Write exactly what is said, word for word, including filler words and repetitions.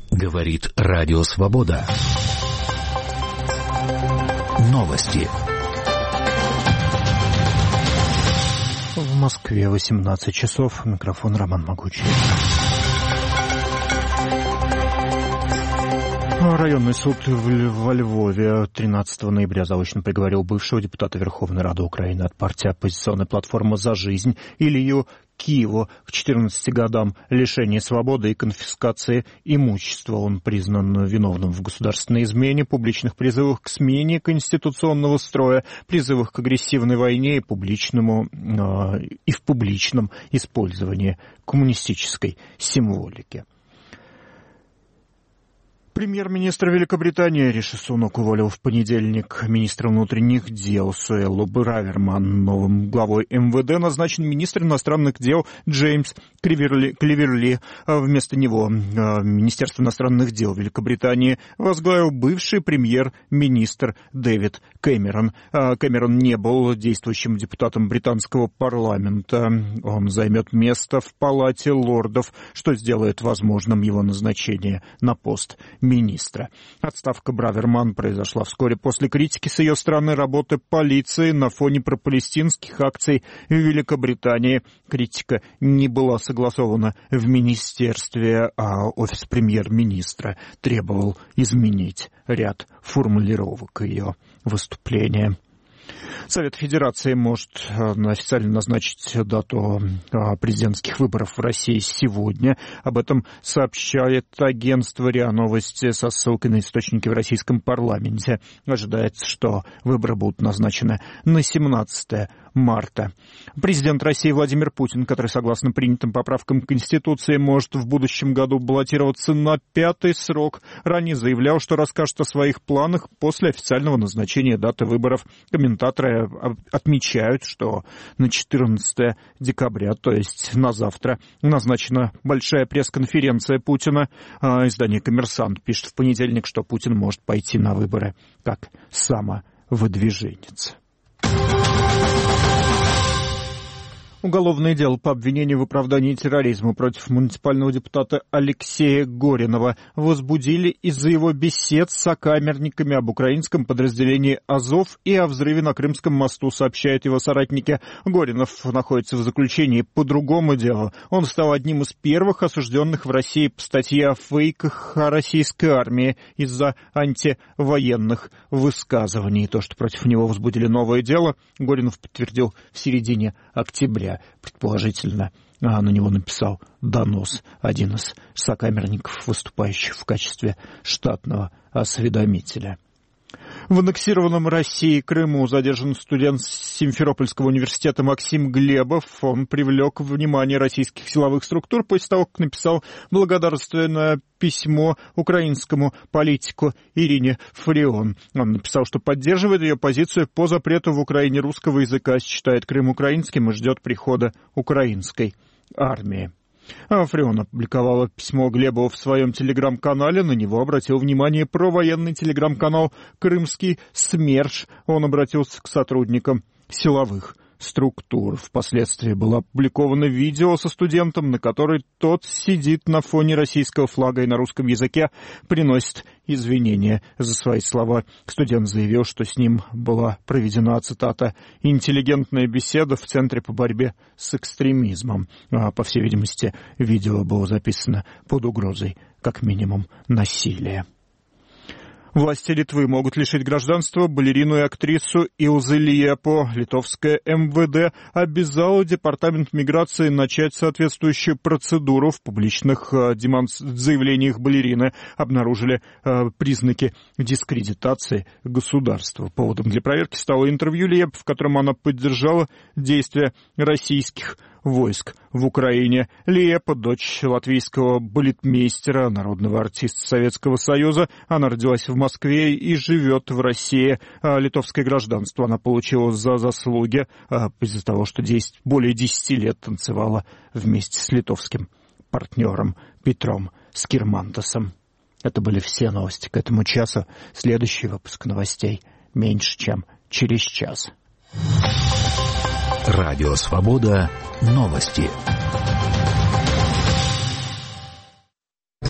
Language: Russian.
Говорит Радио Свобода. Новости. В Москве восемнадцать часов. Микрофон Роман Могучий. Районный суд во Львове тринадцатого ноября заочно приговорил бывшего депутата Верховной Рады Украины от партии оппозиционной платформы «За жизнь» Илью Киеву к четырнадцати годам лишения свободы и конфискации имущества. Он признан виновным в государственной измене, публичных призывах к смене конституционного строя, призывах к агрессивной войне и, публичному, э, и в публичном использовании коммунистической символики. Премьер-министр Великобритании Риши Сунак уволил в понедельник министра внутренних дел Суэллу Браверман. Новым главой эм вэ дэ назначен министр иностранных дел Джеймс Кливерли. Кливерли. Вместо него Министерство иностранных дел Великобритании возглавил бывший премьер-министр Дэвид Кэмерон. Кэмерон не был действующим депутатом британского парламента. Он займет место в Палате лордов, что сделает возможным его назначение на пост министра. Отставка Браверман произошла вскоре после критики с ее стороны работы полиции на фоне пропалестинских акций в Великобритании. Критика не была согласована в министерстве, а офис премьер-министра требовал изменить ряд формулировок ее выступления. Совет Федерации может официально назначить дату президентских выборов в России сегодня. Об этом сообщает агентство РИА Новости со ссылкой на источники в российском парламенте. Ожидается, что выборы будут назначены на семнадцатое марта. Президент России Владимир Путин, который, согласно принятым поправкам к Конституции, может в будущем году баллотироваться на пятый срок, ранее заявлял, что расскажет о своих планах после официального назначения даты выборов. Комментаторы отмечают, что на четырнадцатое декабря, то есть на завтра, назначена большая пресс-конференция Путина. Издание «Коммерсант» пишет в понедельник, что Путин может пойти на выборы как самовыдвиженец. Уголовное дело по обвинению в оправдании терроризма против муниципального депутата Алексея Горинова возбудили из-за его бесед с сокамерниками об украинском подразделении «Азов» и о взрыве на Крымском мосту, сообщают его соратники. Горинов находится в заключении по другому делу. Он стал одним из первых осужденных в России по статье о фейках о российской армии из-за антивоенных высказываний. То, что против него возбудили новое дело, Горинов подтвердил в середине октября. Предположительно, на него написал донос один из сокамерников, выступающих в качестве штатного осведомителя. В аннексированном России Крыму задержан студент Симферопольского университета Максим Глебов. Он привлек внимание российских силовых структур после того, как написал благодарственное письмо украинскому политику Ирине Фреон. Он написал, что поддерживает ее позицию по запрету в Украине русского языка, считает Крым украинским и ждет прихода украинской армии. Фреон опубликовала письмо Глебова в своем телеграм-канале. На него обратил внимание провоенный телеграм-канал «Крымский СМЕРШ». Он обратился к сотрудникам силовых структур. Впоследствии было опубликовано видео со студентом, на которой тот сидит на фоне российского флага и на русском языке приносит извинения за свои слова. Студент заявил, что с ним была проведена, цитата, «интеллигентная беседа в Центре по борьбе с экстремизмом». А, по всей видимости, видео было записано под угрозой, как минимум, насилия. Власти Литвы могут лишить гражданства балерину и актрису Илзы Лиепо. Литовское эм вэ дэ обязало Департамент миграции начать соответствующую процедуру. В публичных э, демонс... заявлениях балерины обнаружили э, признаки дискредитации государства. Поводом для проверки стало интервью Лиепо, в котором она поддержала действия российских войск в Украине. Лиепо, дочь латвийского балетмейстера, народного артиста Советского Союза. Она родилась в Москве и живет в России. Литовское гражданство она получила за заслуги из-за того, что более десяти лет танцевала вместе с литовским партнером Петром Скирмантосом. Это были все новости к этому часу. Следующий выпуск новостей меньше, чем через час. Радио Свобода. Новости.